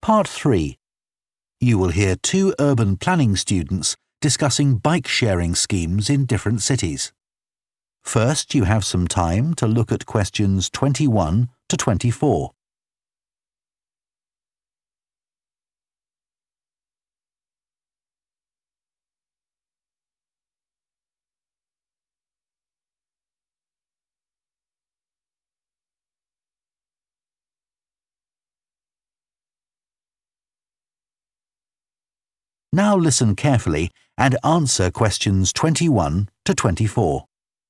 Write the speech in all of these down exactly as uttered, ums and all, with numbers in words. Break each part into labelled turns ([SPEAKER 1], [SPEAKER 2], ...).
[SPEAKER 1] Part three. You will hear two urban planning students discussing bike-sharing schemes in different cities. First, you have some time to look at questions twenty-one to twenty-four. Now listen carefully and answer questions twenty-one to twenty-four.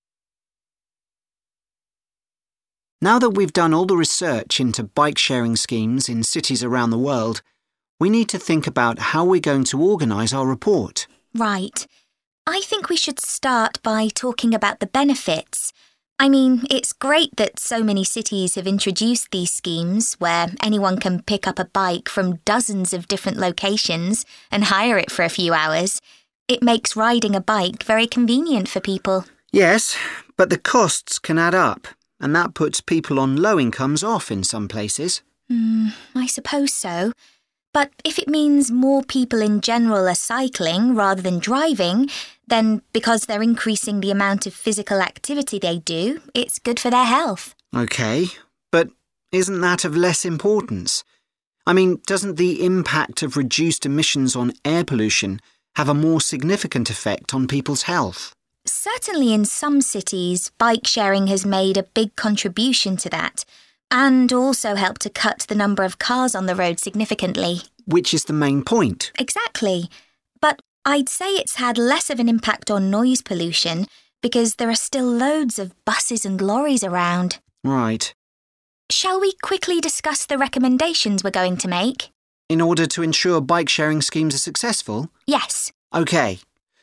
[SPEAKER 2] Now that we've done all the research into bike-sharing schemes in cities around the world, we need to think about how we're going to organise our report.
[SPEAKER 3] Right. I think we should start by talking about the benefits. I mean, it's great that so many cities have introduced these schemes where anyone can pick up a bike from dozens of different locations and hire it for a few hours. It makes riding a bike very convenient for people.
[SPEAKER 2] Yes, but the costs can add up, and that puts people on low incomes off in some places.
[SPEAKER 3] Hmm, I suppose so. But if it means more people in general are cycling rather than driving, then because they're increasing the amount of physical activity they do, it's good for their health.
[SPEAKER 2] OK, but isn't that of less importance? I mean, doesn't the impact of reduced emissions on air pollution have a more significant effect on people's health?
[SPEAKER 3] Certainly in some cities, bike sharing has made a big contribution to that, and also helped to cut the number of cars on the road significantly.
[SPEAKER 2] Which is the main point.
[SPEAKER 3] Exactly. But I'd say it's had less of an impact on noise pollution because there are still loads of buses and lorries around.
[SPEAKER 2] Right.
[SPEAKER 3] Shall we quickly discuss the recommendations we're going to make?
[SPEAKER 2] In order to ensure bike-sharing schemes are successful?
[SPEAKER 3] Yes.
[SPEAKER 2] OK.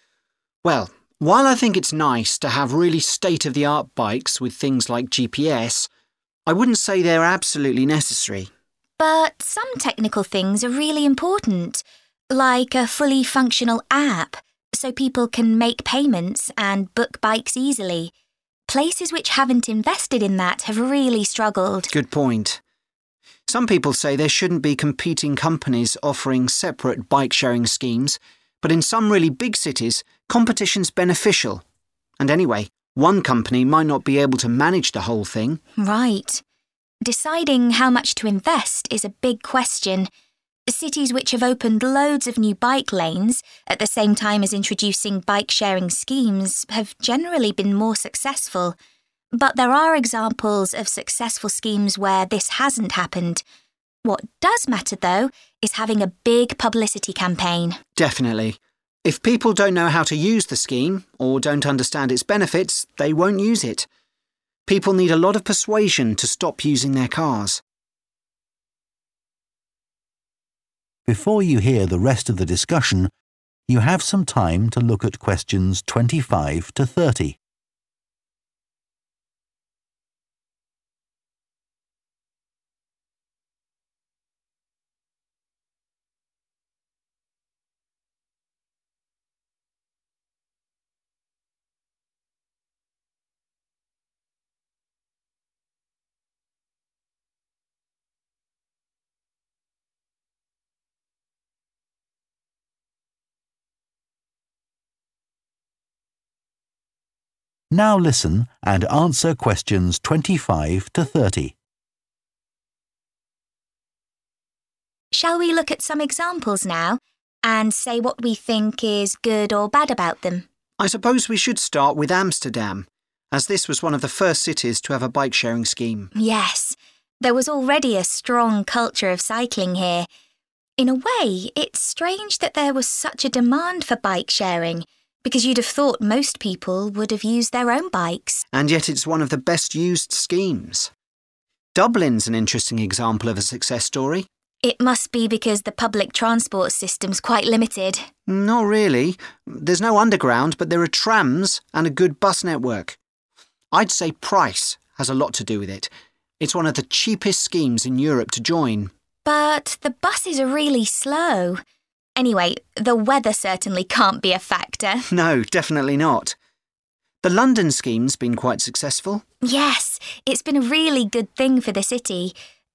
[SPEAKER 2] Well, while I think it's nice to have really state-of-the-art bikes with things like G P S, I wouldn't say they're absolutely necessary.
[SPEAKER 3] But some technical things are really important, like a fully functional app, so people can make payments and book bikes easily. Places which haven't invested in that have really struggled.
[SPEAKER 2] Good point. Some people say there shouldn't be competing companies offering separate bike-sharing schemes, but in some really big cities, competition's beneficial. And anyway, one company might not be able to manage the whole thing.
[SPEAKER 3] Right. Deciding how much to invest is a big question. Cities which have opened loads of new bike lanes at the same time as introducing bike-sharing schemes have generally been more successful. But there are examples of successful schemes where this hasn't happened. What does matter, though, is having a big publicity campaign.
[SPEAKER 2] Definitely. If people don't know how to use the scheme or don't understand its benefits, they won't use it. People need a lot of persuasion to stop using their cars.
[SPEAKER 1] Before you hear the rest of the discussion, you have some time to look at questions twenty-five to thirty. Now listen and answer questions twenty-five to thirty.
[SPEAKER 3] Shall we look at some examples now and say what we think is good or bad about them?
[SPEAKER 2] I suppose we should start with Amsterdam, as this was one of the first cities to have a bike-sharing scheme.
[SPEAKER 3] Yes, there was already a strong culture of cycling here. In a way, it's strange that there was such a demand for bike sharing, because you'd have thought most people would have used their own bikes.
[SPEAKER 2] And yet it's one of the best used schemes. Dublin's an interesting example of a success story.
[SPEAKER 3] It must be because the public transport system's quite limited.
[SPEAKER 2] Not really. There's no underground, but there are trams and a good bus network. I'd say price has a lot to do with it. It's one of the cheapest schemes in Europe to join.
[SPEAKER 3] But the buses are really slow. Anyway, the weather certainly can't be a factor.
[SPEAKER 2] No, definitely not. The London scheme's been quite successful.
[SPEAKER 3] Yes, it's been a really good thing for the city.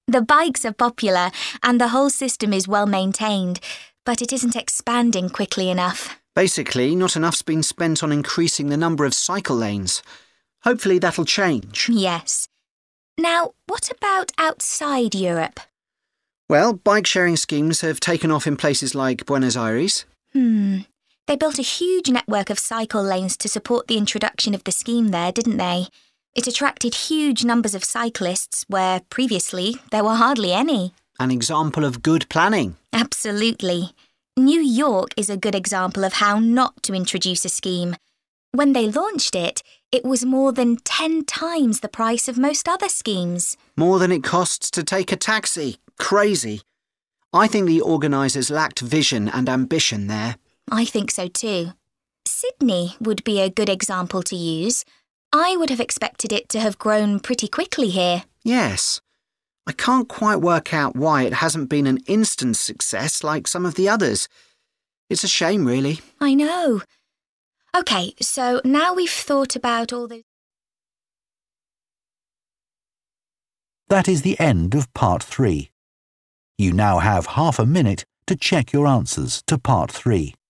[SPEAKER 3] The bikes are popular and the whole system is well maintained, but it isn't expanding quickly enough.
[SPEAKER 2] Basically, not enough's been spent on increasing the number of cycle lanes. Hopefully that'll change.
[SPEAKER 3] Yes. Now, what about outside Europe?
[SPEAKER 2] Well, bike-sharing schemes have taken off in places like Buenos Aires.
[SPEAKER 3] Hmm. They built a huge network of cycle lanes to support the introduction of the scheme there, didn't they? It attracted huge numbers of cyclists where previously there were hardly any.
[SPEAKER 2] An example of good planning.
[SPEAKER 3] Absolutely. New York is a good example of how not to introduce a scheme. When they launched it, it was more than ten times the price of most other schemes.
[SPEAKER 2] More than it costs to take a taxi. Crazy. I think the organisers lacked vision and ambition there.
[SPEAKER 3] I think so too. Sydney would be a good example to use. I would have expected it to have grown pretty quickly here.
[SPEAKER 2] Yes. I can't quite work out why it hasn't been an instant success like some of the others. It's a shame, really.
[SPEAKER 3] I know. OK, so now we've thought about all those...
[SPEAKER 1] That is the end of part three. You now have half a minute to check your answers to part three.